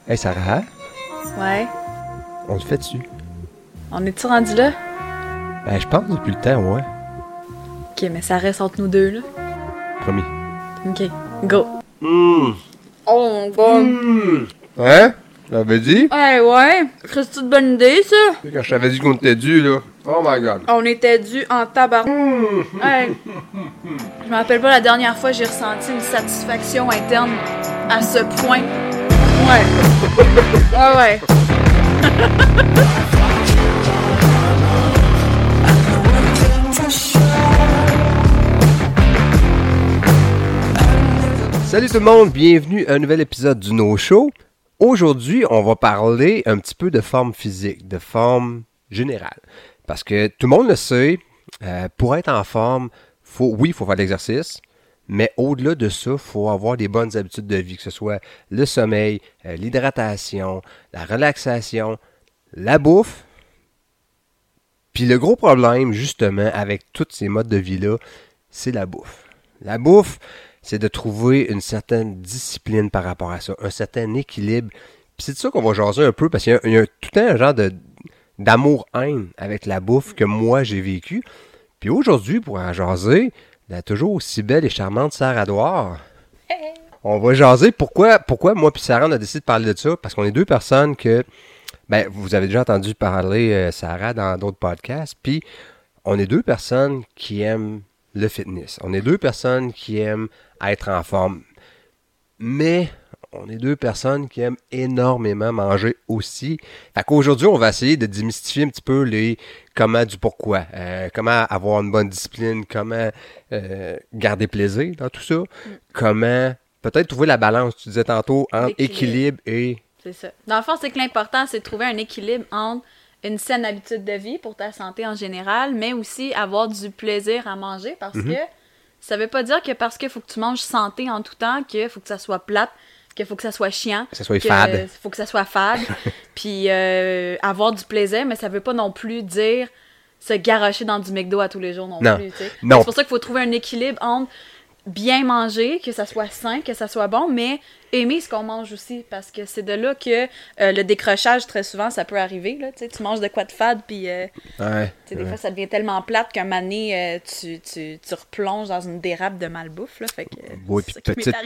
Hey Sarah, Ouais. on le fait dessus. On est-tu rendu là? Ben, je pense depuis le temps, ouais. Ok, mais ça reste entre nous deux, là. Promis. Ok, go. Oh mon god. Hein? J'avais dit? Ouais. C'est une bonne idée, ça? Quand je t'avais dit qu'on était dû, là. Oh my god. On était dû en tabac. Ouais. Je me rappelle pas la dernière fois que j'ai ressenti une satisfaction interne à ce point. Ouais. Ouais. Salut tout le monde, bienvenue à un nouvel épisode du No Show. Aujourd'hui, on va parler un petit peu de forme physique, de forme générale. Parce que tout le monde le sait, pour être en forme, il faut faire de l'exercice, mais au-delà de ça, il faut avoir des bonnes habitudes de vie, que ce soit le sommeil, l'hydratation, la relaxation, la bouffe. Puis le gros problème, justement, avec tous ces modes de vie-là, c'est la bouffe. La bouffe, c'est de trouver une certaine discipline par rapport à ça, un certain équilibre. Puis c'est de ça qu'on va jaser un peu, parce qu'il y a tout un genre d'amour-haine avec la bouffe que moi j'ai vécu. Puis aujourd'hui, pour en jaser, la toujours aussi belle et charmante Sarah Douard. On va jaser pourquoi moi puis Sarah on a décidé de parler de ça, parce qu'on est deux personnes que, ben, vous avez déjà entendu parler Sarah dans d'autres podcasts, puis on est deux personnes qui aiment le fitness. On est deux personnes qui aiment être en forme. Mais on est deux personnes qui aiment énormément manger aussi. Fait qu'aujourd'hui, on va essayer de démystifier un petit peu les comment du pourquoi. Comment avoir une bonne discipline, comment garder plaisir dans tout ça. Comment peut-être trouver la balance, tu disais tantôt, entre équilibre et... C'est ça. Dans le fond, c'est que l'important, c'est de trouver un équilibre entre une saine habitude de vie pour ta santé en général, mais aussi avoir du plaisir à manger, parce que ça veut pas dire que parce qu'il faut que tu manges santé en tout temps, qu'il faut que ça soit plate, qu'il faut que ça soit chiant, que ça soit fade. faut que ça soit fade, puis avoir du plaisir, mais ça veut pas non plus dire se garrocher dans du McDo à tous les jours non plus. Tu sais. Non. C'est pour ça qu'il faut trouver un équilibre entre bien manger, que ça soit sain, que ça soit bon, mais aimer ce qu'on mange aussi, parce que c'est de là que le décrochage, très souvent, ça peut arriver. Là, tu manges de quoi de fade, puis des fois, ça devient tellement plate qu'un moment donné, tu replonges dans une dérape de malbouffe. Là, fait que, oui, puis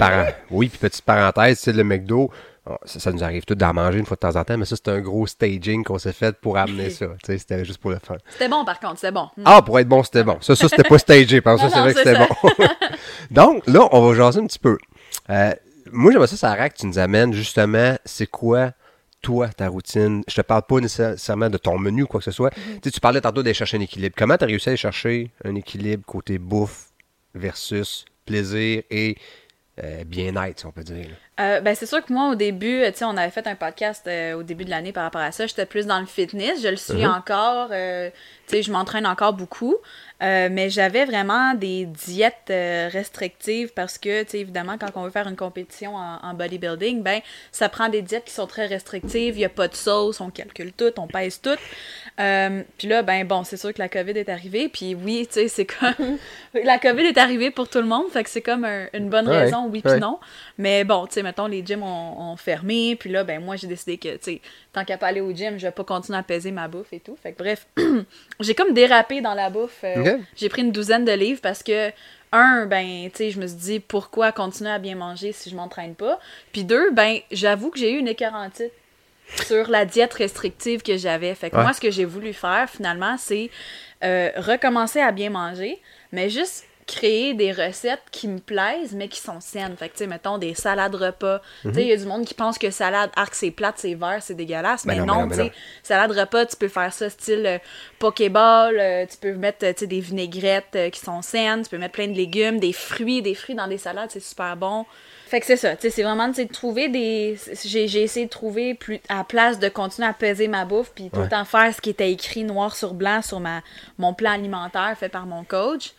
petite parenthèse, le McDo, ça nous arrive tout d'en manger une fois de temps en temps, mais ça, c'est un gros staging qu'on s'est fait pour amener ça. C'était juste pour le fun. C'était bon, par contre, c'était bon. Ah, pour être bon, c'était bon. Ça c'était pas stagé, parce que c'est vrai que c'était bon. Donc, là, on va jaser un petit peu. Moi, j'aimerais ça, Sarah, que tu nous amènes justement, c'est quoi, toi, ta routine? Je te parle pas nécessairement de ton menu ou quoi que ce soit. Tu parlais tantôt d'aller chercher un équilibre. Comment tu as réussi à aller chercher un équilibre côté bouffe versus plaisir et bien-être, si on peut dire? Ben c'est sûr que moi, au début, on avait fait un podcast au début de l'année par rapport à ça. J'étais plus dans le fitness. Je le suis encore. Je m'entraîne encore beaucoup. Mais j'avais vraiment des diètes restrictives parce que, évidemment, quand on veut faire une compétition en bodybuilding, ben ça prend des diètes qui sont très restrictives. Il n'y a pas de sauce, on calcule tout, on pèse tout. Puis là, ben bon, c'est sûr que la COVID est arrivée. Puis oui, c'est comme... la COVID est arrivée pour tout le monde, fait que c'est comme une bonne raison, oui puis non. Mais bon, mettons, les gyms ont fermé. Puis là, ben moi, j'ai décidé que, tant qu'à pas aller au gym, je vais pas continuer à peser ma bouffe et tout. Fait que bref, j'ai comme dérapé dans la bouffe. J'ai pris une 12aine de livres parce que, je me suis dit, pourquoi continuer à bien manger si je m'entraîne pas? Puis deux, j'avoue que j'ai eu une écœurantite sur la diète restrictive que j'avais. Fait que moi, ce que j'ai voulu faire, finalement, c'est recommencer à bien manger, mais juste créer des recettes qui me plaisent, mais qui sont saines. Fait que, mettons, des salades repas. Tu sais, il y a du monde qui pense que salade, c'est plate, c'est vert, c'est dégueulasse. Mais non, tu sais, salade repas, tu peux faire ça style Pokéball, tu peux mettre, des vinaigrettes qui sont saines, tu peux mettre plein de légumes, des fruits dans des salades, c'est super bon. Fait que c'est ça, tu sais, c'est vraiment, de trouver des... J'ai essayé de trouver, à la place de continuer à peser ma bouffe, puis tout le temps faire ce qui était écrit noir sur blanc sur mon plan alimentaire fait par mon coach.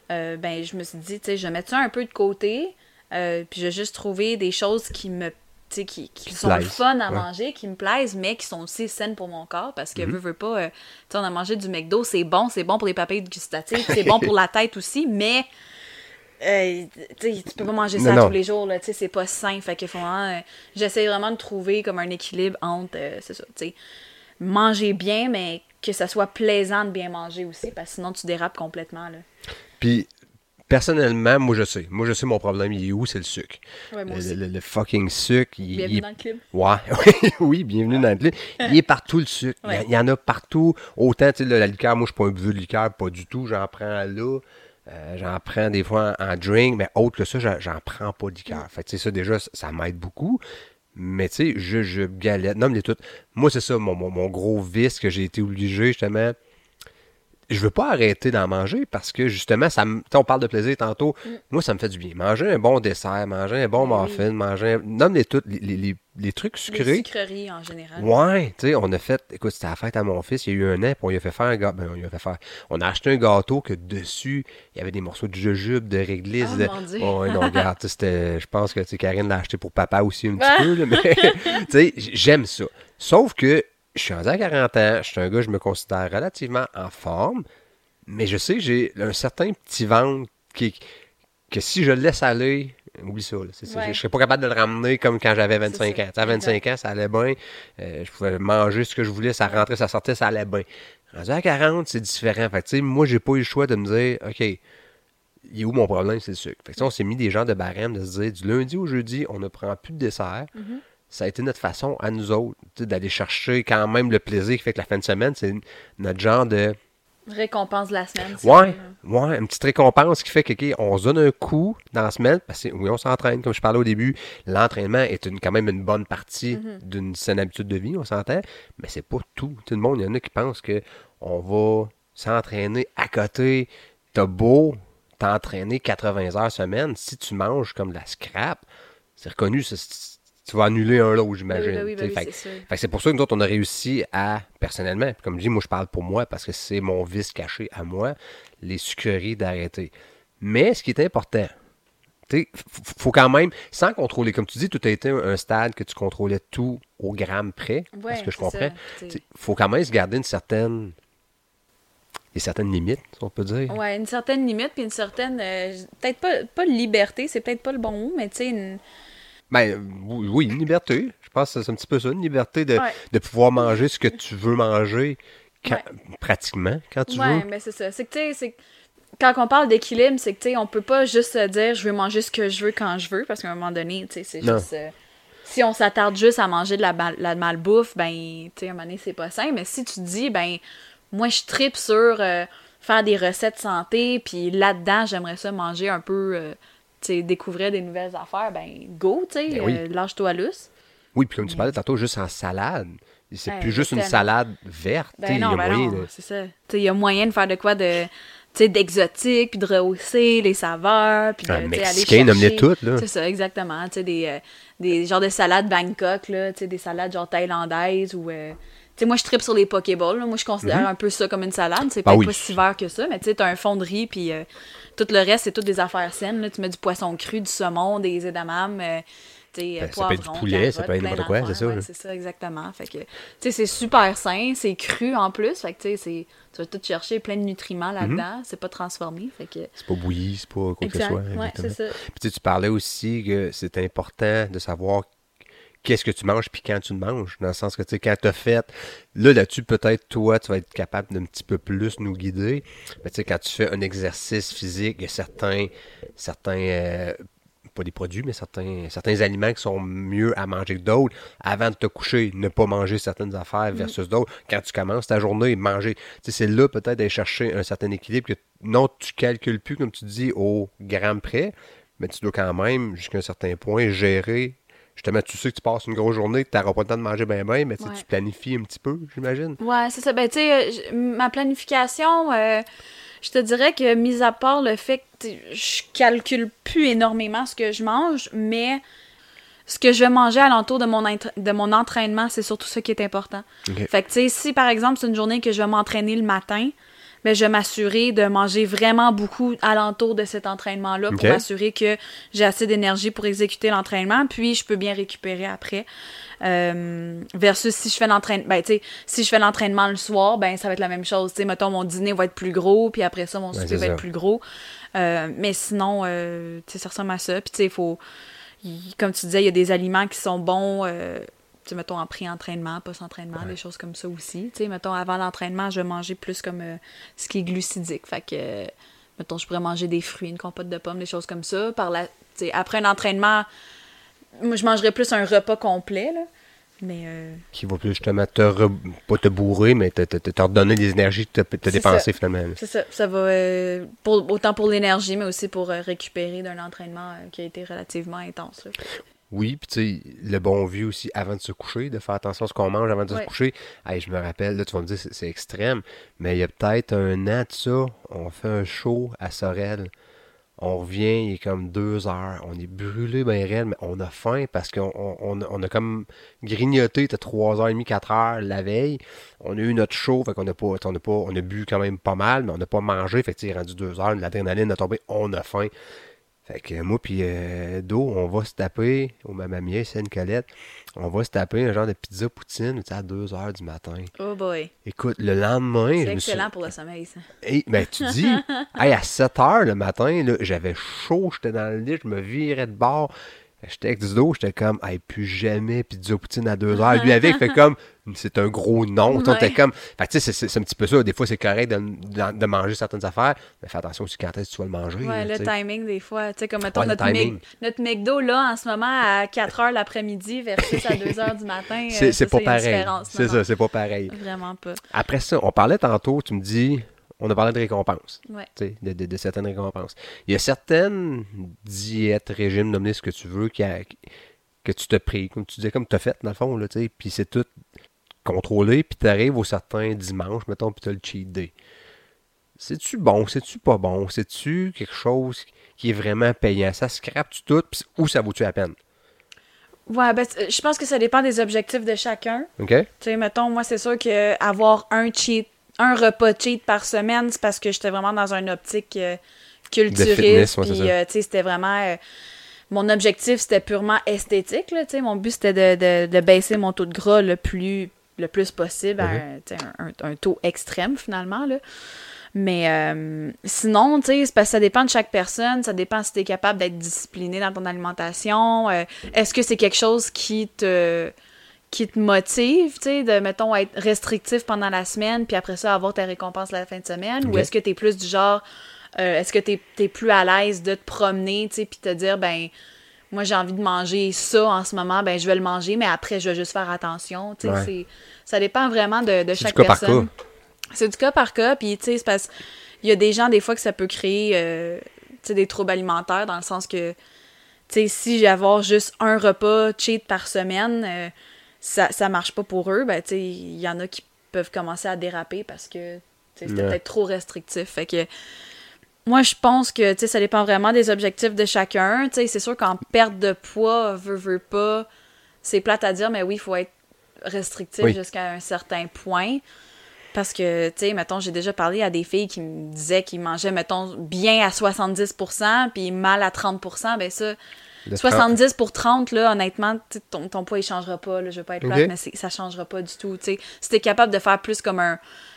Je me suis dit, je vais mettre ça un peu de côté, puis je vais juste trouver des choses qui me, qui sont fun à manger, qui me plaisent, mais qui sont aussi saines pour mon corps, parce que veux pas, on a mangé du McDo, c'est bon pour les papilles gustatives, c'est bon pour la tête aussi, mais tu peux pas manger ça Non. tous les jours, là, tu sais, c'est pas sain. Fait que j'essaie vraiment de trouver comme un équilibre entre, c'est ça, tu sais, manger bien, mais que ça soit plaisant de bien manger aussi, parce que sinon tu dérapes complètement, là. Puis, personnellement, moi je sais mon problème, il est où? C'est le sucre. Ouais, moi aussi. Le fucking sucre, Bienvenue dans le club. Ouais, oui, bienvenue dans le club. Il est partout, le sucre. Ouais. Il y en a partout. Autant, tu sais, la liqueur, moi, je suis pas un buveux de liqueur, pas du tout. J'en prends là. J'en prends des fois en drink, mais autre que ça, j'en prends pas de liqueur. Fait que, tu sais, ça, déjà, ça m'aide beaucoup. Mais, tu sais, je galette. Non, mais tout. Moi, c'est ça, mon gros vice que j'ai été obligé, justement. Je veux pas arrêter d'en manger parce que justement, on parle de plaisir tantôt. Moi, ça me fait du bien. Manger un bon dessert, manger un bon muffin, manger nomme-les toutes, les trucs sucrés. Les sucreries en général. Ouais, tu sais, on a fait, écoute, c'était la fête à mon fils, il y a eu un an, puis on lui a fait faire un gâteau. On a acheté un gâteau que dessus, il y avait des morceaux de jujube, de réglisse. Oh, mon Dieu. Ouais, non, regarde, je pense que, tu sais, Karine l'a acheté pour papa aussi un petit peu, là, mais, tu sais, j'aime ça. Sauf que, je suis rendu à 40 ans, je suis un gars, je me considère relativement en forme, mais je sais que j'ai un certain petit ventre que si je le laisse aller, oublie ça. Là, je ne serais pas capable de le ramener comme quand j'avais 25 ans. À 25 ans, ça allait bien. Je pouvais manger ce que je voulais, ça rentrait, ça sortait, ça allait bien. Rendu à 40, c'est différent. Fait que, moi, j'ai pas eu le choix de me dire, OK, il est où mon problème, c'est le sucre. Fait que, on s'est mis des genres de barème de se dire, du lundi au jeudi, on ne prend plus de dessert. Ça a été notre façon à nous autres d'aller chercher quand même le plaisir qui fait que la fin de semaine, c'est notre genre de... Récompense de la semaine. Ouais, une petite récompense qui fait que, OK, on se donne un coup dans la semaine, parce que oui, on s'entraîne, comme je parlais au début, l'entraînement est quand même une bonne partie d'une saine habitude de vie, on s'entend, mais c'est pas tout. Tout le monde, il y en a qui pensent que on va s'entraîner à côté, t'as beau t'entraîner 80 heures semaine, si tu manges comme de la scrap, c'est reconnu, tu vas annuler un lot, j'imagine. Oui, fait c'est sûr. que c'est pour ça que nous autres, on a réussi à, personnellement, comme je dis, moi je parle pour moi parce que c'est mon vice caché à moi, les sucreries d'arrêter. Mais ce qui est important, tu sais, faut quand même, sans contrôler, comme tu dis, tout a été un stade que tu contrôlais tout au gramme près, parce que je comprends. Il faut quand même se garder des certaines limites, si on peut dire. Ouais, une certaine limite, puis une certaine, peut-être pas liberté, c'est peut-être pas le bon mot, mais tu sais, Ben, oui, une liberté. Je pense que c'est un petit peu ça, une liberté de pouvoir manger ce que tu veux manger pratiquement quand tu veux. Ouais, mais c'est ça. C'est que, tu sais, quand on parle d'équilibre, c'est que, tu sais, on peut pas juste se dire je veux manger ce que je veux quand je veux, parce qu'à un moment donné, tu sais, c'est juste... si on s'attarde juste à manger de la malbouffe, ben, tu sais, à un moment donné, c'est pas sain. Mais si tu te dis, ben, moi, je tripe sur faire des recettes santé, puis là-dedans, j'aimerais ça manger un peu... découvrir des nouvelles affaires, ben go, tu sais, lâche-toi lousse. Oui, puis comme tu parlais tantôt, juste en salade. C'est plus juste une salade verte. Ben non, c'est ça. Il y a moyen de faire de quoi de d'exotique, puis de rehausser les saveurs, puis aller chercher... nomme-les toutes, là. C'est ça, exactement. Des genres de salades Bangkok, là, des salades genre thaïlandaises, ou... moi, je tripe sur les Pokéballs. Moi, je considère un peu ça comme une salade. C'est peut-être pas si vert que ça, mais tu sais, t'as un fond de riz, puis tout le reste, c'est toutes des affaires saines. Là. Tu mets du poisson cru, du saumon, des edamame, poivrons, ça peut être du poulet, carottes, ça peut être n'importe quoi, c'est ça. Ouais, c'est ça, exactement. Fait que, tu sais, c'est super sain, c'est cru en plus. Fait que, tu sais, tu vas tout chercher plein de nutriments là-dedans. C'est pas transformé. Fait que... C'est pas bouilli, c'est pas quoi que ce soit. Ouais, c'est ça. Puis tu parlais aussi que c'est important de savoir qu'est-ce que tu manges puis quand tu le manges. Dans le sens que, tu sais, quand tu as fait, là-dessus, peut-être, toi, tu vas être capable d'un petit peu plus nous guider. Mais tu sais, quand tu fais un exercice physique, il y a certains pas des produits, mais certains aliments qui sont mieux à manger que d'autres. Avant de te coucher, ne pas manger certaines affaires versus d'autres. Quand tu commences ta journée, manger. Tu sais, c'est là peut-être d'aller chercher un certain équilibre que non, tu calcules plus, comme tu dis, au gramme près, mais tu dois quand même, jusqu'à un certain point, gérer. Justement, tu sais que tu passes une grosse journée, tu n'auras pas le temps de manger bien, mais tu planifies un petit peu, j'imagine. Ouais, c'est ça. Ben, tu sais, ma planification, je te dirais que, mis à part le fait que je calcule plus énormément ce que je mange, mais ce que je vais manger alentour de mon entraînement, c'est surtout ça qui est important. Okay. Fait que, tu sais, si par exemple, c'est une journée que je vais m'entraîner le matin, ben, je vais m'assurer de manger vraiment beaucoup alentour de cet entraînement-là pour m'assurer que j'ai assez d'énergie pour exécuter l'entraînement, puis je peux bien récupérer après. Versus si je fais l'entraînement, ben, tu sais, si je fais l'entraînement le soir, ben, ça va être la même chose. Tu sais, mettons, mon dîner va être plus gros, puis après ça, mon souper va être plus gros. Mais sinon, tu sais, ça ressemble à ça. Puis, tu sais, comme tu disais, il y a des aliments qui sont bons, tu sais, mettons, en pré-entraînement, post-entraînement, des choses comme ça aussi. Tu sais, mettons, avant l'entraînement, je vais manger plus comme ce qui est glucidique. Fait que, mettons, je pourrais manger des fruits, une compote de pommes, des choses comme ça. Tu sais, après un entraînement, moi, je mangerais plus un repas complet, là. Mais qui va plus justement pas te bourrer, mais te redonner des énergies que tu as dépensées finalement. C'est ça. Ça va autant pour l'énergie, mais aussi pour récupérer d'un entraînement qui a été relativement intense. Là. Oui, puis tu sais, le bon vieux aussi, avant de se coucher, de faire attention à ce qu'on mange avant de se coucher. Hey, je me rappelle, là, tu vas me dire, c'est extrême, mais il y a peut-être un an de ça, on fait un show à Sorel. On revient, il est comme 2 heures. On est brûlé ben raide, mais on a faim parce qu'on a comme grignoté, t'as 3h30, 4h la veille. On a eu notre show, fait qu'on on a bu quand même pas mal, mais on n'a pas mangé. Fait que c'est rendu 2 heures, l'adrénaline a tombé, on a faim. Fait que moi puis Do, on va se taper, au Mamamia, c'est une Colette, on va se taper un genre de pizza poutine à 2 heures du matin. Oh boy. Écoute, le lendemain... C'est excellent pour le sommeil, ça. Et, ben, tu dis, hey, à 7 heures le matin, là, j'avais chaud, j'étais dans le lit, je me virais de bord. J'étais avec Do, j'étais comme, hey, plus jamais pizza poutine à 2 heures. Lui avec, fait comme, c'est un gros non. Ouais. T'es comme, fait tu sais, c'est un petit peu ça. Des fois, c'est correct de manger certaines affaires, mais fais attention aussi quand est-ce que tu vas le manger. Ouais, là, le timing, des fois. Tu sais, comme, mettons, notre McDo, là, en ce moment, à 4 heures l'après-midi versus à 2 heures du matin. C'est pas pareil. C'est ça, c'est pas pareil. Vraiment pas. Après ça, on parlait tantôt, tu me dis, on a parlé de récompenses. Ouais. De certaines récompenses. Il y a certaines diètes, régimes, nommez ce que tu veux, que tu te pries, comme tu disais, comme tu as fait, dans le fond, là, puis c'est tout contrôlé, puis tu arrives au certain dimanche, mettons, puis tu as le cheat day. C'est-tu bon? C'est-tu pas bon? C'est-tu quelque chose qui est vraiment payant? Ça scrape-tu tout, ou ça vaut-tu la peine? Ouais, ben, je pense que ça dépend des objectifs de chacun. OK. Tu sais, mettons, moi, c'est sûr qu'avoir un repas cheat par semaine, c'est parce que j'étais vraiment dans une optique culturiste. Puis, tu sais, c'était vraiment... mon objectif, c'était purement esthétique, là, tu sais. Mon but, c'était de baisser mon taux de gras le plus possible à un taux extrême, finalement, là. Mais sinon, tu sais, c'est parce que ça dépend de chaque personne. Ça dépend si tu es capable d'être discipliné dans ton alimentation. Est-ce que c'est quelque chose qui te motive, tu sais, de, mettons, être restrictif pendant la semaine, puis après ça, avoir ta récompense la fin de semaine? Okay. Ou est-ce que t'es plus du genre, est-ce que t'es plus à l'aise de te promener, tu sais, puis te dire, ben, moi, j'ai envie de manger ça en ce moment, ben, je vais le manger, mais après, je vais juste faire attention, tu sais, ça dépend vraiment de chaque personne. C'est du cas par cas, puis, tu sais, c'est parce qu'il y a des gens, des fois, que ça peut créer, tu sais, des troubles alimentaires, dans le sens que, tu sais, si j'ai avoir juste un repas cheat par semaine, ça marche pas pour eux, ben, tu sais, il y en a qui peuvent commencer à déraper parce que, tu sais, c'était peut-être trop restrictif. Fait que, moi, je pense que, tu sais, ça dépend vraiment des objectifs de chacun. Tu sais, c'est sûr qu'en perte de poids, veut pas, c'est plate à dire, mais oui, il faut être restrictif jusqu'à un certain point. Parce que, tu sais, mettons, j'ai déjà parlé à des filles qui me disaient qu'ils mangeaient, mettons, bien à 70%, puis mal à 30%, ben ça... 70 pour 30, là, honnêtement, ton poids, il changera pas. Là, je veux pas être plate, mais ça changera pas du tout. T'sais. Si t'es capable de faire plus comme un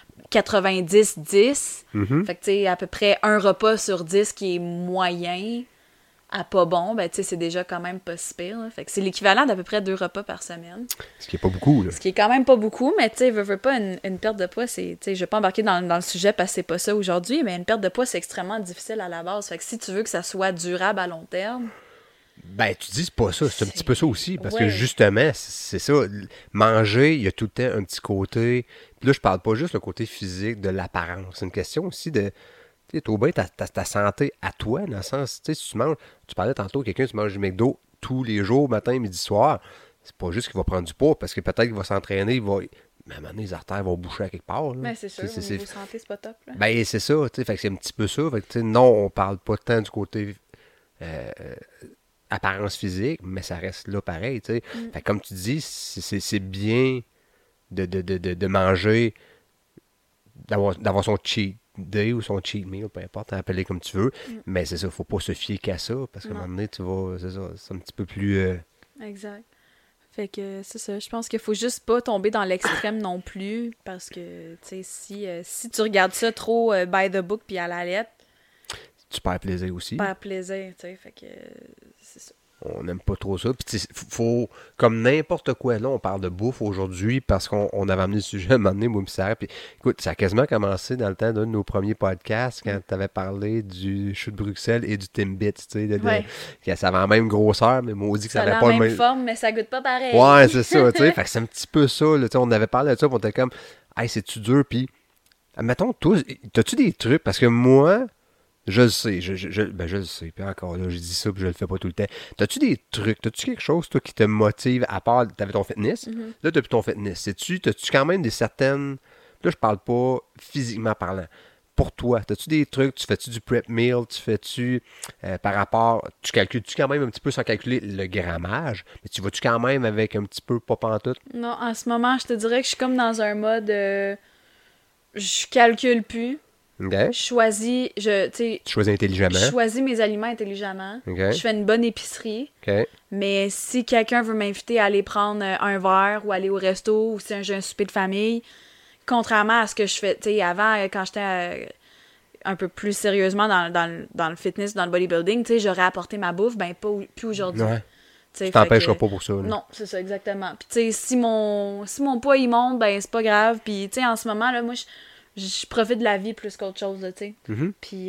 90-10, fait que, t'sais, à peu près un repas sur 10 qui est moyen à pas bon, ben, c'est déjà quand même pas si pire. Là. Fait que c'est l'équivalent d'à peu près 2 repas par semaine. Ce qui est pas beaucoup. Là. Ce qui est quand même pas beaucoup, mais tu sais, veux pas une perte de poids, c'est, je vais pas embarquer dans le sujet parce que c'est pas ça aujourd'hui, mais une perte de poids, c'est extrêmement difficile à la base. Fait que si tu veux que ça soit durable à long terme, ben, tu dis c'est pas ça, c'est un petit peu ça aussi, parce que justement, c'est ça, manger, il y a tout le temps un petit côté, puis là, je parle pas juste le côté physique de l'apparence, c'est une question aussi de, tu sais, t'as bien ta santé à toi, dans le sens, tu sais, si tu manges, tu parlais tantôt, quelqu'un, tu manges du McDo tous les jours, matin, midi, soir, c'est pas juste qu'il va prendre du poids, parce que peut-être qu'il va s'entraîner, mais à un moment donné, les artères vont boucher à quelque part. Là. Ben, c'est sûr, au niveau santé, c'est pas top. Là. Ben, c'est ça, tu sais, fait que c'est un petit peu ça, fait que, tu sais, non, on parle pas tant du côté... apparence physique, mais ça reste là pareil, tu sais. Fait comme tu dis, c'est bien de manger, d'avoir son cheat day ou son cheat meal, peu importe, appelle-les comme tu veux. Mais c'est ça, faut pas se fier qu'à ça, parce qu'à un moment donné, tu vas, c'est ça, c'est un petit peu plus... Exact. Fait que c'est ça. Je pense qu'il faut juste pas tomber dans l'extrême non plus, parce que, tu sais, si tu regardes ça trop by the book puis à la lettre, tu perds plaisir aussi. tu perds plaisir, tu sais. Fait que c'est ça. On n'aime pas trop ça. Puis faut, comme n'importe quoi, là, on parle de bouffe aujourd'hui parce qu'on avait amené le sujet à un moment donné, moi, puis Sarah. Puis écoute, ça a quasiment commencé dans le temps d'un de nos premiers podcasts quand tu avais parlé du chou de Bruxelles et du Timbits, tu sais. Que ça avait la même grosseur, mais maudit que ça avait pas le même... forme, mais ça goûte pas pareil. Ouais, c'est ça, tu sais. Fait que c'est un petit peu ça, là, tu sais. On avait parlé de ça, puis on était comme, hey, c'est-tu dur? Puis, admettons, toi, t'as-tu des trucs? Parce que moi... Je le sais, je le sais, puis encore là, je dis ça, puis je le fais pas tout le temps. T'as-tu des trucs, t'as-tu quelque chose, toi, qui te motive, à part, t'avais ton fitness, là, t'as plus ton fitness, t'as-tu quand même des certaines, là, je parle pas physiquement parlant, pour toi, t'as-tu des trucs, tu fais-tu du prep meal, tu fais-tu, par rapport, tu calcules-tu quand même un petit peu sans calculer le grammage, mais tu vas-tu quand même avec un petit peu pas pantoute? Non, en ce moment, je te dirais que je suis comme dans un mode, je calcule plus. Okay. Tu choisis intelligemment. Je choisis mes aliments intelligemment. Okay. Je fais une bonne épicerie. Okay. Mais si quelqu'un veut m'inviter à aller prendre un verre ou aller au resto ou si j'ai un souper de famille, contrairement à ce que je fais, tu sais, avant, quand j'étais un peu plus sérieusement dans le fitness, dans le bodybuilding, tu sais, j'aurais apporté ma bouffe, ben plus aujourd'hui. Ouais. Tu t'empêcheras pas pour ça. Là. Non, c'est ça, exactement. Puis tu sais, si mon poids il monte, ben c'est pas grave. Puis tu sais, en ce moment, là, moi, je profite de la vie plus qu'autre chose, tu sais. Mm-hmm. Puis,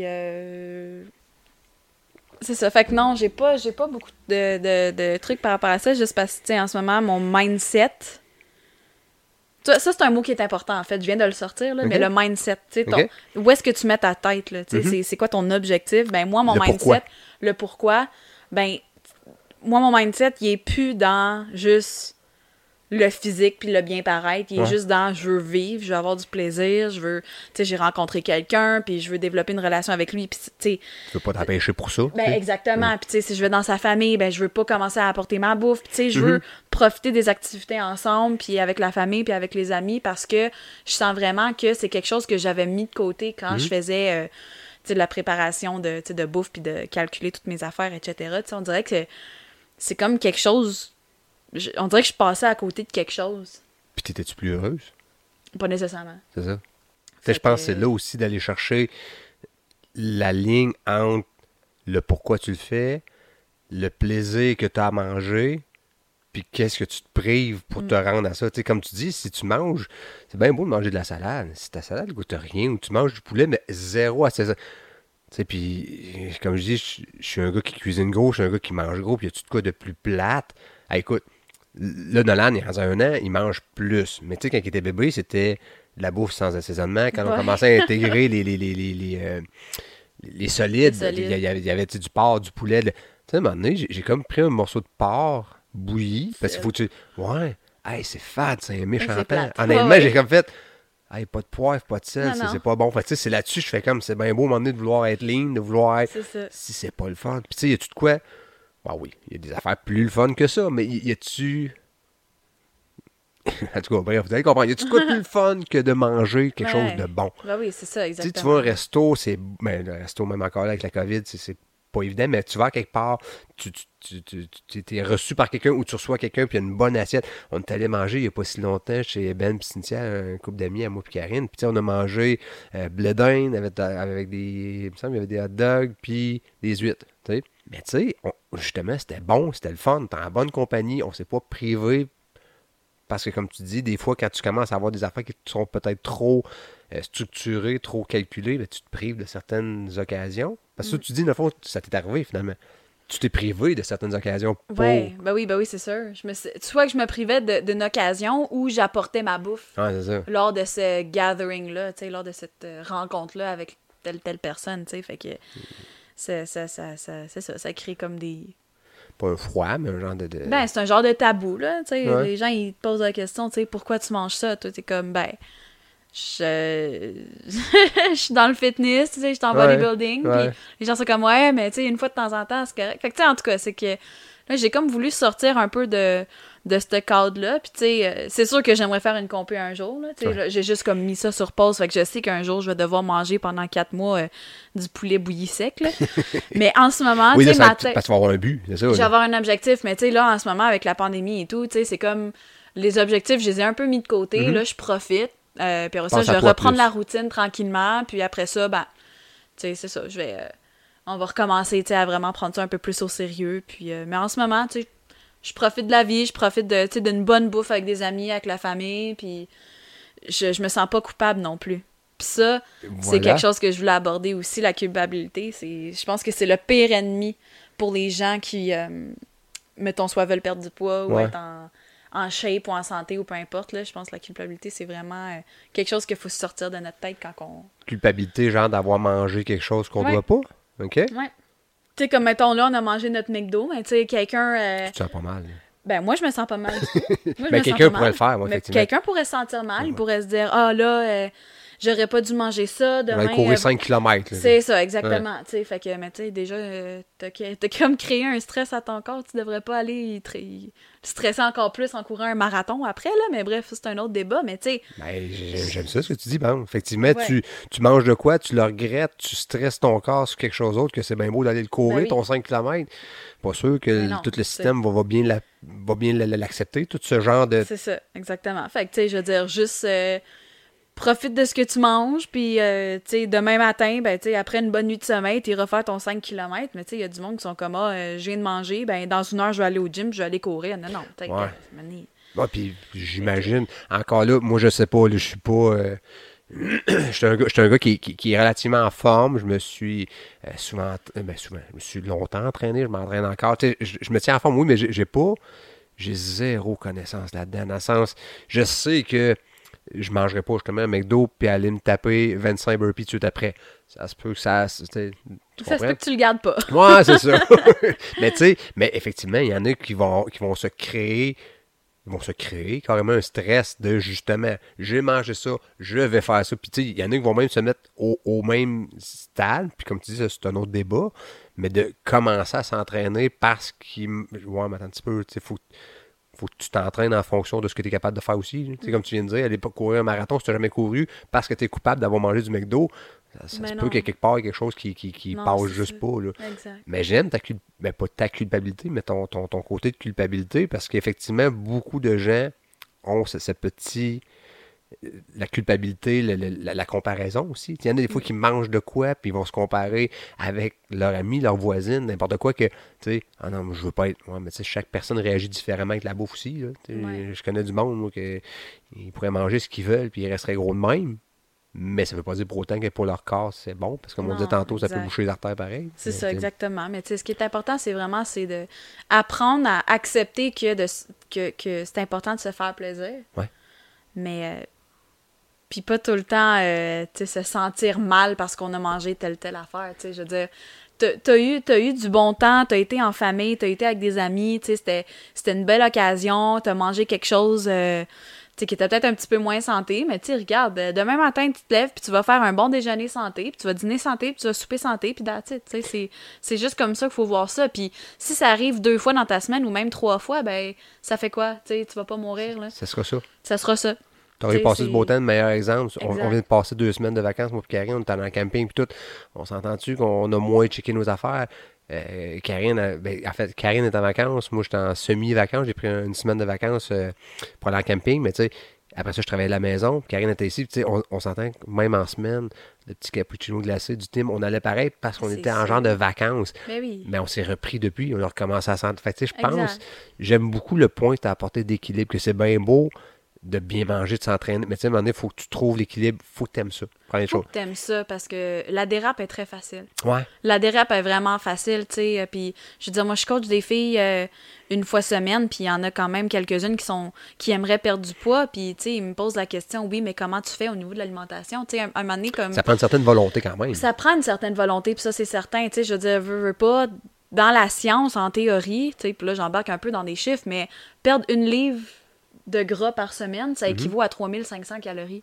c'est ça. Fait que non, j'ai pas beaucoup de trucs par rapport à ça, juste parce que, tu sais, en ce moment, mon mindset... Ça, c'est un mot qui est important, en fait. Je viens de le sortir, là, mais le mindset, tu sais, où est-ce que tu mets ta tête, là, tu sais, c'est quoi ton objectif? Ben, moi, mon mindset, le pourquoi, ben, moi, mon mindset, il est plus dans juste... le physique puis le bien paraître, il est juste dans je veux vivre, je veux avoir du plaisir, je veux, tu sais, j'ai rencontré quelqu'un puis je veux développer une relation avec lui puis tu sais, tu veux pas t'empêcher pour ça. Ben exactement, puis tu sais, si je vais dans sa famille, ben je veux pas commencer à apporter ma bouffe, tu sais, je veux profiter des activités ensemble puis avec la famille puis avec les amis parce que je sens vraiment que c'est quelque chose que j'avais mis de côté quand je faisais tu sais, de la préparation de bouffe puis de calculer toutes mes affaires, etc. Tu sais, on dirait que c'est comme quelque chose. On dirait que je passais à côté de quelque chose. Puis t'étais-tu plus heureuse? Pas nécessairement. C'est ça. Je pense que c'est là aussi d'aller chercher la ligne entre le pourquoi tu le fais, le plaisir que tu as à manger, puis qu'est-ce que tu te prives pour te rendre à ça. Tu sais, comme tu dis, si tu manges, c'est bien beau de manger de la salade. Si ta salade ne goûte rien, ou tu manges du poulet, mais zéro à Tu sais, puis, comme je dis, je suis un gars qui cuisine gros, je suis un gars qui mange gros, puis y a-tu de quoi de plus plate? Ah, écoute, là, Nolan, il est un an, il mange plus. Mais tu sais, quand il était bébé, c'était de la bouffe sans assaisonnement. Quand on commençait à intégrer les solides, il y avait du porc, du poulet. Tu sais, à un moment donné, j'ai comme pris un morceau de porc bouilli, parce qu'il faut que tu... Ouais, hey, c'est fade, c'est un méchant temps. Honnêtement, j'ai comme fait... Hey, pas de poivre, pas de sel, c'est pas bon. Fait que, c'est là-dessus, je fais comme, c'est bien beau à un moment donné de vouloir être lean, de vouloir être... Si c'est pas le fun. Puis tu sais, y a-tu de quoi... Ah oui, il y a des affaires plus le fun que ça, mais y a-tu... en tout cas, bref, vous allez comprendre. Y a-tu de quoi plus le fun que de manger quelque chose de bon? Ben oui, c'est ça, exactement. Tu sais, tu vas au resto, c'est... Ben, le resto, même encore là, avec la COVID, c'est pas évident, mais tu vas quelque part, tu es reçu par quelqu'un ou tu reçois quelqu'un, puis il y a une bonne assiette. On est allé manger il n'y a pas si longtemps chez Ben et Cynthia, un couple d'amis à moi et Karine, puis on a mangé blé d'Inde avec des... Il me semble qu'il y avait des hot dogs, puis des huîtres, tu sais. Mais tu sais, justement, c'était bon, c'était le fun, t'es en bonne compagnie, on s'est pas privé, parce que comme tu dis, des fois, quand tu commences à avoir des affaires qui sont peut-être trop structurées, trop calculées, ben, tu te prives de certaines occasions. Parce que tu dis, dans le fond, ça t'est arrivé finalement. Tu t'es privé de certaines occasions pour... Ben oui, c'est sûr. Soit que je me privais d'une occasion ou j'apportais ma bouffe c'est ça. Lors de ce gathering-là, tu sais, lors de cette rencontre-là avec telle personne, tu sais, fait que c'est ça, ça crée comme des... Pas un froid, mais un genre de... Ben, c'est un genre de tabou, là, tu sais, les gens, ils te posent la question, tu sais, pourquoi tu manges ça? Toi, t'es comme, ben, je suis dans le fitness, tu sais, je suis en bodybuilding, puis les gens sont comme, mais tu sais, une fois de temps en temps, c'est correct. Fait que, tu sais, en tout cas, c'est que là, j'ai comme voulu sortir un peu de de ce cadre-là. Puis, tu sais, c'est sûr que j'aimerais faire une compé un jour. Là, tu sais, là, j'ai juste comme mis ça sur pause. Fait que je sais qu'un jour, je vais devoir manger pendant 4 mois du poulet bouilli sec. Là. Mais en ce moment, oui, tu sais, parce que tu vas avoir un but, c'est ça. Je vais avoir un objectif. Mais, tu sais, là, en ce moment, avec la pandémie et tout, tu sais, c'est comme les objectifs, je les ai un peu mis de côté. Là, je profite. Puis après ça, je vais reprendre la routine tranquillement. Puis après ça, ben, tu sais, c'est ça. On va recommencer, tu sais, à vraiment prendre ça un peu plus au sérieux. Puis, mais en ce moment, tu sais, je profite de la vie, je profite de, tu sais, d'une bonne bouffe avec des amis, avec la famille, puis je me sens pas coupable non plus. Puis ça, c'est quelque chose que je voulais aborder aussi, la culpabilité. Je pense que c'est le pire ennemi pour les gens qui, mettons, soit veulent perdre du poids ou être en shape ou en santé ou peu importe. Là, je pense que la culpabilité, c'est vraiment quelque chose qu'il faut se sortir de notre tête quand on... Culpabilité, genre d'avoir mangé quelque chose qu'on doit pas? OK? Ouais. Tu sais, comme, mettons, là, on a mangé notre McDo, mais tu sais, quelqu'un... Tu te sens pas mal. Ben, moi, je me sens pas mal. Mais quelqu'un pourrait le faire, moi, effectivement. Quelqu'un pourrait se sentir mal. Il pourrait se dire, ah, là, j'aurais pas dû manger ça. Demain, on va courir 5 km. C'est ça, exactement. Tu sais, fait que, mais tu sais, déjà, t'as comme créé un stress à ton corps. Tu devrais pas aller stresser encore plus en courant un marathon après, là. Mais bref, c'est un autre débat, mais tu sais... Ben, j'aime ça, ce que tu dis, bon. Effectivement, tu manges de quoi, tu le regrettes, tu stresses ton corps sur quelque chose d'autre, que c'est bien beau d'aller le courir, ton 5 km. Pas sûr que tout le système va bien l'accepter, tout ce genre de... C'est ça, exactement. Fait que, tu sais, je veux dire, juste... profite de ce que tu manges, puis, tu sais, demain matin, ben, tu sais, après une bonne nuit de sommeil, tu iras faire ton 5 km, mais tu sais, il y a du monde qui sont comme, je viens de manger, ben, dans 1 heure, je vais aller au gym, je vais aller courir. Non, peut-être ouais, puis j'imagine, encore là, moi, je sais pas, là, je suis pas... je suis un gars qui est relativement en forme. Je me suis souvent, je me suis longtemps entraîné, je m'entraîne encore. Tu sais, je me tiens en forme, oui, mais j'ai zéro connaissance là-dedans. Dans le sens, je sais que je mangerais pas justement un McDo puis aller me taper 25 burpees tout de suite après. Ça se peut que ça se peut que tu le gardes pas. Ouais, c'est ça. Mais tu sais, effectivement, il y en a qui vont se créer. Ils vont se créer carrément un stress de justement, j'ai mangé ça, je vais faire ça. Puis tu sais, il y en a qui vont même se mettre au même stade. Puis comme tu dis, ça, c'est un autre débat. Mais de commencer à s'entraîner parce qu'il... Ouais, mais attends un petit peu, tu sais, faut que tu t'entraînes en fonction de ce que tu es capable de faire aussi. Tu sais, comme tu viens de dire, aller pas courir un marathon si tu n'as jamais couru parce que tu es coupable d'avoir mangé du McDo. Ça se peut qu'il y ait quelque part quelque chose qui passe juste pas. Là. Exact. Mais j'aime pas ta culpabilité, mais ton côté de culpabilité, parce qu'effectivement, beaucoup de gens ont ce petit... la culpabilité, la comparaison aussi. Il y en a des fois qui mangent de quoi, puis ils vont se comparer avec leur ami, leur voisine, n'importe quoi que, tu sais, ah non, je veux pas être... Ouais, mais tu sais, chaque personne réagit différemment avec la bouffe aussi. Là, je connais du monde, moi, ils pourraient manger ce qu'ils veulent, puis ils resteraient gros de même. Mais ça veut pas dire pour autant que pour leur corps, c'est bon, parce que comme on disait tantôt, ça peut boucher les artères pareil. C'est ça, exactement. Mais tu sais, ce qui est important, c'est vraiment de apprendre à accepter que c'est important de se faire plaisir. Ouais. Mais, puis pas tout le temps, tu sais, se sentir mal parce qu'on a mangé telle affaire, tu sais, je veux dire... T'as eu du bon temps, t'as été en famille, t'as été avec des amis, tu sais, c'était une belle occasion, t'as mangé quelque chose... qui était peut-être un petit peu moins santé, mais tu sais, regarde, demain matin, tu te lèves, puis tu vas faire un bon déjeuner santé, puis tu vas dîner santé, puis tu vas souper santé, puis that's it, tu sais, c'est juste comme ça qu'il faut voir ça, puis si ça arrive 2 fois dans ta semaine, ou même 3 fois, ben, ça fait quoi, tu sais, tu vas pas mourir, là. Ça sera ça. Ça sera ça. T'aurais passé ce beau temps, le meilleur exemple. On vient de passer 2 semaines de vacances, moi et Karine, on était en camping, puis tout, on s'entend-tu qu'on a moins checké nos affaires? Karine est en vacances, moi j'étais en semi-vacances, j'ai pris une semaine de vacances pour aller en camping, mais tu sais, après ça je travaillais à la maison, Karine était ici, tu sais, on s'entend que même en semaine, le petit cappuccino glacé du Tim, on allait pareil parce qu'on était en genre de vacances. Mais on s'est repris depuis, on a recommencé à s'entraîner. Fait que tu sais, je pense, j'aime beaucoup le point que tu as apporté d'équilibre, que c'est bien beau de bien manger, de s'entraîner. Mais tu sais, à un moment donné, il faut que tu trouves l'équilibre. Il faut que tu aimes ça. Faut que tu aimes ça parce que la dérape est très facile. Ouais. La dérape est vraiment facile, tu sais. Puis, je veux dire, moi, je coach des filles une fois semaine, puis il y en a quand même quelques-unes qui aimeraient perdre du poids. Puis, tu sais, ils me posent la question, oui, mais comment tu fais au niveau de l'alimentation? Tu sais, à un moment donné, comme... Ça prend une certaine volonté quand même. Ça prend une certaine volonté, puis ça, c'est certain. Tu sais, je veux dire, veux pas... Dans la science, en théorie, tu sais, puis là, j'embarque un peu dans des chiffres, mais perdre 1 livre de gras par semaine, ça équivaut à 3500 calories.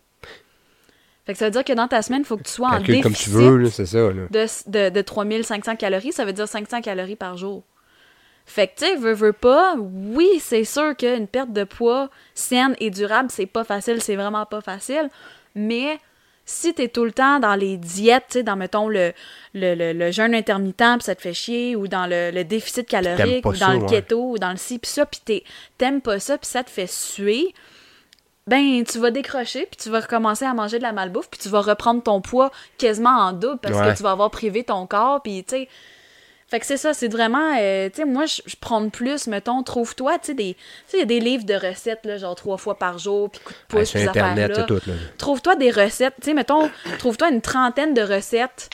Fait que ça veut dire que dans ta semaine, il faut que tu sois en déficit comme tu veux, là, c'est ça, là. de 3500 calories. Ça veut dire 500 calories par jour. Fait que, tu sais, veux pas, oui, c'est sûr qu'une perte de poids saine et durable, c'est pas facile, c'est vraiment pas facile, mais si t'es tout le temps dans les diètes, tu sais, dans, mettons, le jeûne intermittent, puis ça te fait chier, ou dans le déficit calorique, ou dans le keto, ou dans le ci, puis ça, puis t'aimes pas ça, puis ça te fait suer, ben, tu vas décrocher, puis tu vas recommencer à manger de la malbouffe, puis tu vas reprendre ton poids quasiment en double, parce que tu vas avoir privé ton corps, puis, tu sais... Fait que c'est ça, c'est vraiment... tu sais, moi, je prône plus, mettons, trouve-toi, tu sais, il y a des livres de recettes, là, genre 3 fois par jour, puis coup de pouce, sur ces Internet, affaires-là. c'est tout, là. Trouve-toi des recettes, tu sais, mettons, trouve-toi une trentaine de recettes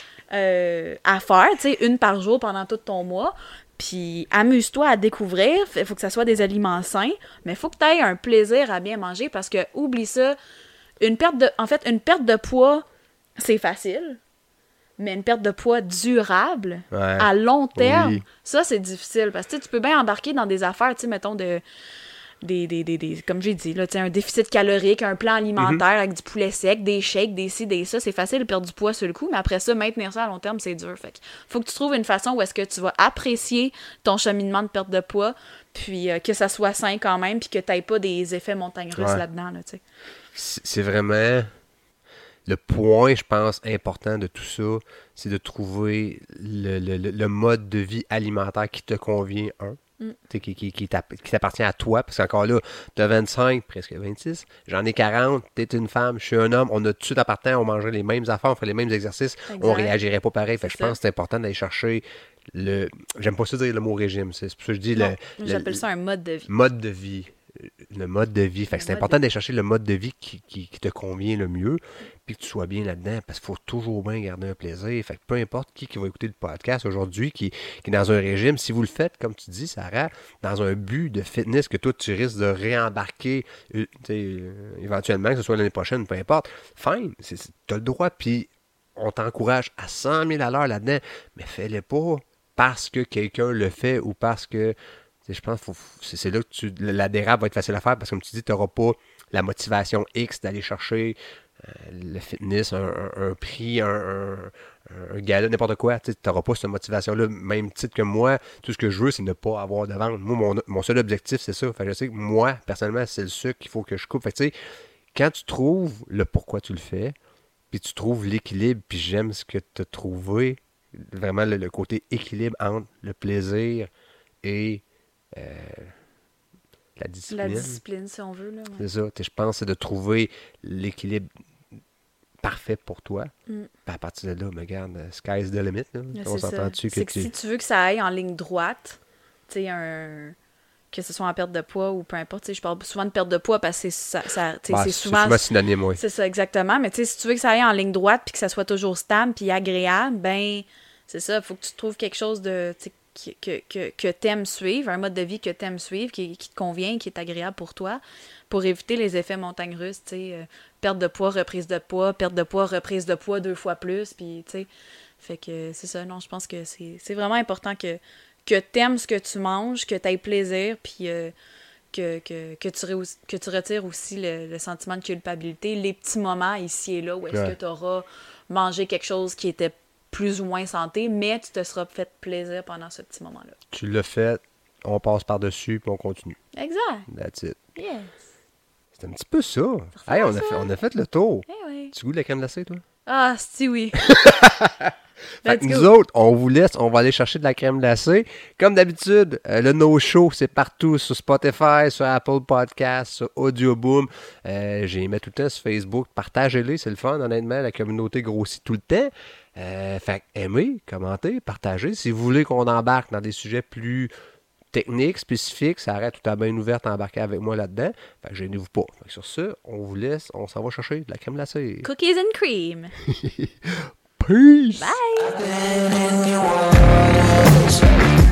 à faire, tu sais, une par jour pendant tout ton mois, puis amuse-toi à découvrir, il faut que ça soit des aliments sains, mais il faut que tu aies un plaisir à bien manger, parce que, oublie ça, une perte de poids, c'est facile. Mais une perte de poids durable, à long terme, ça, c'est difficile. Parce que tu peux bien embarquer dans des affaires, tu sais, mettons, comme j'ai dit, là, un déficit calorique, un plan alimentaire avec du poulet sec, des shakes, des ci, des ça. C'est facile de perdre du poids sur le coup, mais après ça, maintenir ça à long terme, c'est dur. Fait faut que tu trouves une façon où est-ce que tu vas apprécier ton cheminement de perte de poids, puis que ça soit sain quand même, puis que tu n'aies pas des effets montagnes russes là-dedans, là, tu sais. C'est vraiment... Le point, je pense, important de tout ça, c'est de trouver le mode de vie alimentaire qui te convient, qui t'appartient à toi. Parce qu'encore là, tu as 25, presque 26, j'en ai 40, tu es une femme, je suis un homme, on a tout de suite appartient, on mangerait les mêmes affaires, on ferait les mêmes exercices, on réagirait pas pareil. Fait que je pense que c'est important d'aller chercher j'aime pas ça dire le mot régime, c'est pour ça que je dis j'appelle ça un mode de vie. Mode de vie. Le mode de vie. Fait que c'est important d'aller chercher le mode de vie qui te convient le mieux, puis que tu sois bien là-dedans, parce qu'il faut toujours bien garder un plaisir. Fait que peu importe qui va écouter le podcast aujourd'hui, qui est dans un régime, si vous le faites, comme tu dis, Sarah, dans un but de fitness que toi, tu risques de réembarquer éventuellement, que ce soit l'année prochaine, peu importe, fine, t'as le droit, puis on t'encourage à 100 000 à l'heure là-dedans, mais fais-le pas parce que quelqu'un le fait ou parce que je pense que c'est là que la dérape va être facile à faire parce que, comme tu dis, tu n'auras pas la motivation X d'aller chercher le fitness, un prix, un gala, n'importe quoi. Tu n'auras pas cette motivation-là. Même titre que moi, tout ce que je veux, c'est ne pas avoir de vente. Moi, mon seul objectif, c'est ça. Fait que je sais que moi, personnellement, c'est le sucre qu'il faut que je coupe. Fait que, tu sais, quand tu trouves le pourquoi tu le fais, puis tu trouves l'équilibre, puis j'aime ce que tu as trouvé, vraiment le côté équilibre entre le plaisir et la discipline. La discipline, si on veut. Là, ouais. C'est ça. Je pense que c'est de trouver l'équilibre parfait pour toi. Puis à partir de là, regarde, sky's the limit. Là. On s'entend-tu que si tu veux que ça aille en ligne droite, tu sais, que ce soit en perte de poids ou peu importe, je parle souvent de perte de poids parce que c'est souvent synonyme, oui. C'est ça, exactement. Mais si tu veux que ça aille en ligne droite puis que ça soit toujours stable puis agréable, ben c'est ça, il faut que tu trouves quelque chose de que t'aimes suivre, un mode de vie que t'aimes suivre, qui te convient, qui est agréable pour toi, pour éviter les effets montagnes russes, tu sais, perte de poids, reprise de poids, perte de poids, reprise de poids 2 fois plus, puis tu sais, fait que c'est ça, non, je pense que c'est vraiment important que t'aimes ce que tu manges, que t'aies plaisir, puis que tu retires aussi le sentiment de culpabilité, les petits moments ici et là où est-ce que tu auras mangé quelque chose qui était plus ou moins santé, mais tu te seras fait plaisir pendant ce petit moment-là. Tu l'as fait, on passe par-dessus, puis on continue. Exact. That's it. Yes. C'est un petit peu ça. Hey, on a fait le tour. Hey, oui. Tu goûtes de la crème glacée, toi? Ah, si oui. Fait que nous autres, on vous laisse, on va aller chercher de la crème glacée. Comme d'habitude, le no-show, c'est partout, sur Spotify, sur Apple Podcasts, sur Audioboom. J'ai mis tout le temps sur Facebook. Partagez-les, c'est le fun, honnêtement. La communauté grossit tout le temps. Fait aimez, commentez, partagez. Si vous voulez qu'on embarque dans des sujets plus techniques, spécifiques, ça arrête tout à bien ouverte à embarquer avec moi là-dedans. Fait que gênez-vous pas. Fait que sur ça, on vous laisse, on s'en va chercher de la crème glacée. Cookies and cream. Peace! Bye!